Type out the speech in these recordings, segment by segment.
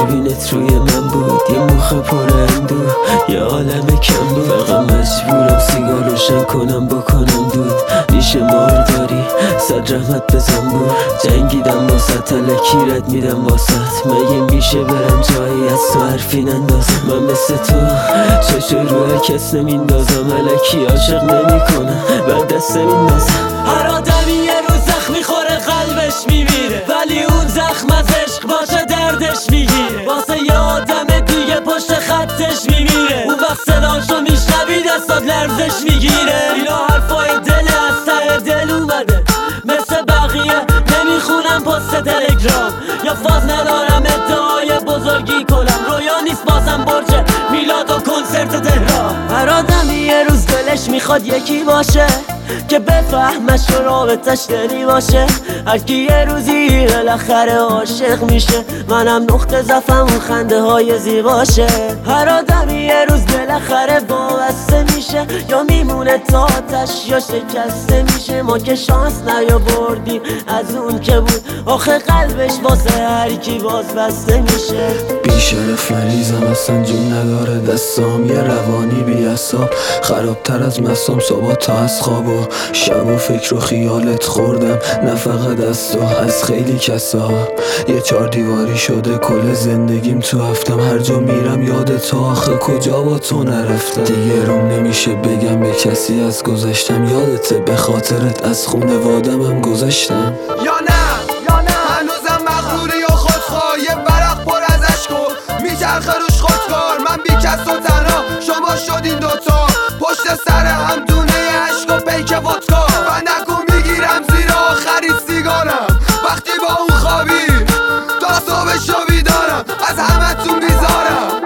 ببینت روی من بود، یه مخ پر اندوه، یه عالم کم بود. فقط مجبورم سیگار روشن کنم بکنم دود. میشه مار داری صد رحمت بزن بود. جنگیدم واسه تلکی رد میدم واسط. مگه میشه برم جایی از تو حرفی نندازم؟ من مثل تو چشو روی کس نمیندازم. الکی عاشق نمی کنم بعد دست نمیندازم. هر آدمی یه روز زخم میخوره قلبش میمیره، ولی اون زخم از عشق باشه دردش میگیره. واسه یه آدم دیگه پشت خطش میمیره، اون وقت صداشو میشنوی دستات لرزش میگیره. اینا حرفای دل از ته دل اومده، مثل بقیه نمیخونم پست تلگرام، یا فاز ندارم ادعای بزرگی کنم. رویا نیست بازم برج میلاد و کنسرت تهران. هر آدمی یه روز دلش میخواد یکی باشه که بفهمش و رابطش دلی باشه. هرکی یه روزی بالاخره عاشق میشه، منم نقطه ضعفم اون خنده های زیباشه. هر آدمی یه روز بالاخره وابسته میشه، یا میمونه تا آتش یا شکسته میشه. ما که شانس نیاوردیم از اون که بود، آخه قلبش واسه هرکی باز بسته میشه. بیشرف مریضم اصلا جون نداره دستام، یه روانی بی اعصاب خرابتر از مصام. صبح تا از خواب و شب و فکر و خیالت خوردم، نه فقط از تو، از خیلی کسا. یه 4 دیواری شده کل زندگیم تو هفتم. هر جا میرم یاد تو، آخه کجا با تو نرفتم. دیگه روم نمیشه بگم به کسی از گذشتم. یادته به خاطرت از خونوادمم گذشتم. یا نه هنوزم مغروری و خودخواه، یه ورق پر از عشق و میچرخه روش خودکار. من بی کس و تنها، شما شدین دوتا پشت سر هم دونه عشق و پیک ودکا. و نکو میگیرم زیر آخرین سیگارم، وقتی با اون خوابی تا صبح شو بیدارم. از همه تو میذارم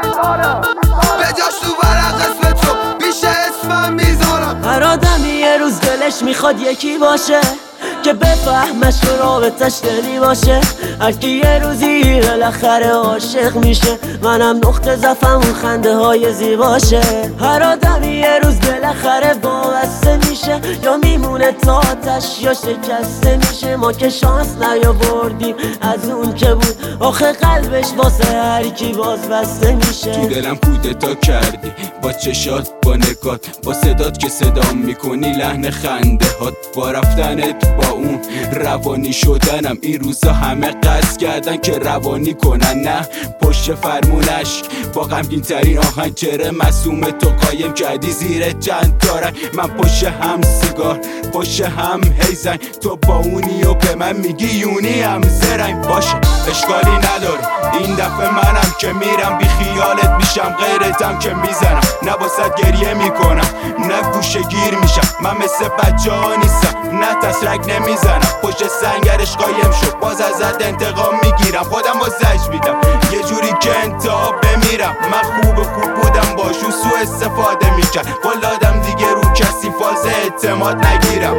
به جاش تو ورق اسم تو بیشه اسمم میذارم. هر آدمی یه روز دلش میخواد یکی باشه که بفهمش و رابطش دلی باشه. هرکی یه روزی بالاخره عاشق میشه، منم نقطه ضعفم اون خنده های زیباشه. هر آدمی یه روز بالاخره وابسته میشه، یا میمونه تا آتش یا شکسته میشه. ما که شانس نیاوردیم از اون که بود، آخه قلبش واسه هرکی باز بسته میشه. تو دلم کودتا کردی با چشات، با نگات، با صدات که صدام میکنی، لحن خنده هات، با رفتنت، با اون روانی شدنم. این روزا همه قصد کردن که روانی کنن، نه پشت فرمونش با غمگین ترین آهنگ. چره مسوم تو قایم کردی زیر چند تارنگ. من پشت هم سیگار، پشت هم هیزن، تو با اونی و به من میگی یونی هم زرنگ. باشه اشکالی نداره، این دفعه منم که میرم بی خیالت میشم، غیرتم که میزنم، نه باست گریه میکنم نه گوشه گیر میشم. من مثل بچه ها نیستم، نه تسرک نمیزنم، پشت سنگرش قایم شد باز ازت انتقام میگیرم. خودم بازش میدم یه جوری که انتها بمیرم. من خوب بودم باشو سو استفاده میکرد، قلادم دیگه رو کسی فاز اعتماد نگیرم.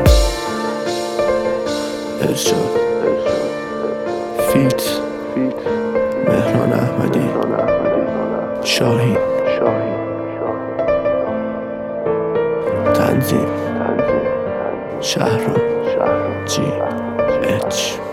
ارشاد فیت مهران احمدی شاهین تنظیم شهرام جی اچ